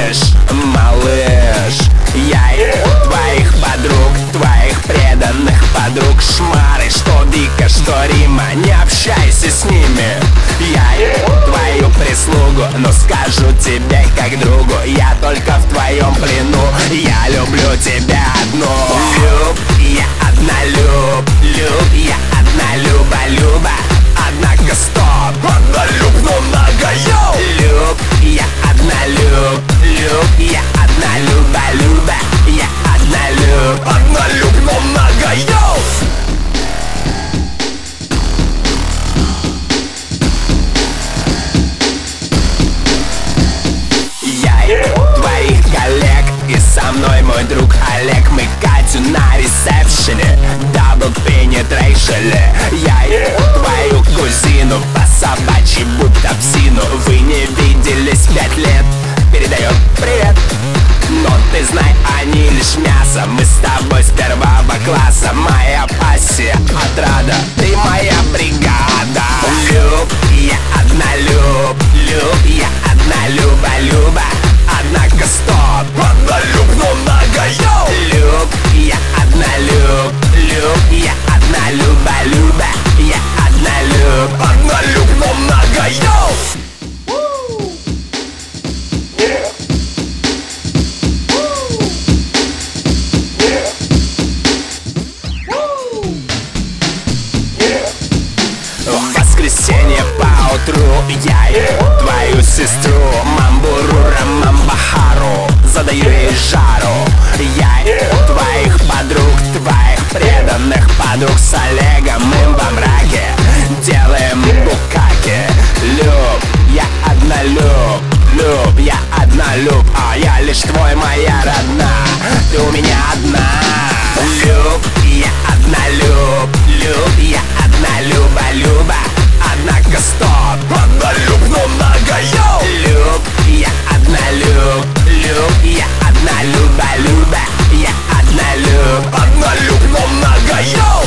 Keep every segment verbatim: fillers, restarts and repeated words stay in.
малыш, малыш. Я и твоих подруг, твоих преданных подруг шмары, что Вика, что Рима, не общайся с ними. Я и твою прислугу, но скажу тебе как другу, я только в твоем плену, я люблю тебя одну. Люб, я однолюб, люб, я однолюба, люба. Однако стоп, однолюб, но много, йоу. Люб, я однолюб, люб, я однолюба, люба. Я однолюб, однолюб, но много, йоу. Я и твоих коллег, и со мной мой друг Олег. Мы Катю на ресепшене дабл пенетрейшене. Я и твою кузину по собачьи будто псину. Вы не виделись пять лет, передает привет. Но ты знай, они лишь мясо. Мы с тобой с первого класса. Моя пассия, отрада, ты моя бригада. Люб, я однолюб, люб, я однолюба, люба. Однако стоп, однолюб, но много, йоу. Люб, я однолюб, люб, я однолюба, люба. Я однолюб, однолюб, но много, йоу. В воскресенье поутру я и твою сестру Мамбурура Мамбахару задаю ей жару. Я и твоих подруг, твоих преданных подруг с Олегом мы во мраке делаем букаки. Люб, я однолюб, люб, я однолюб, а я лишь твой, моя родная, ты у меня одна. Люб, я однолюб, люб, я однолюба, люба. Однако стоп, однолюб, но много, йоу. Люб, я однолюб, люб, я однолюба, люба. Я однолюб, однолюб, но много, йоу.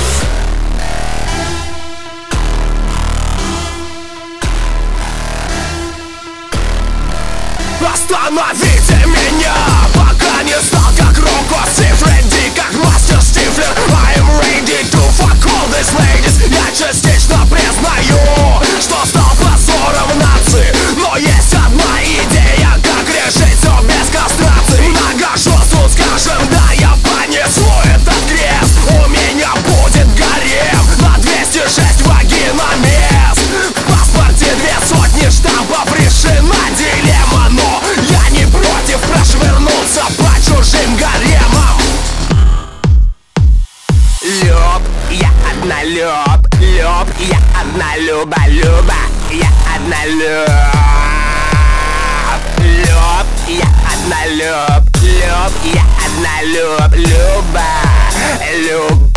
Остановите меня, пока не стал как Рокко Сифренди, как мастер Стифлер. I am ready to fuck all these ladies. Я частично признаю, что стал позором нации, но есть одна идея, как решить все без кастрации. Многоженству скажем, да, я понесу этот крест. У меня будет гарем на двести шесть вагиномест. В паспорте две сотни штампов, решена дилемма, но я не против прошвырнуться по чужим гаремам. Люб, я однолюб, люб, я однолюба, люба. Я однолюб, люб, я однолюб, люб, я однолюб, люба, люба.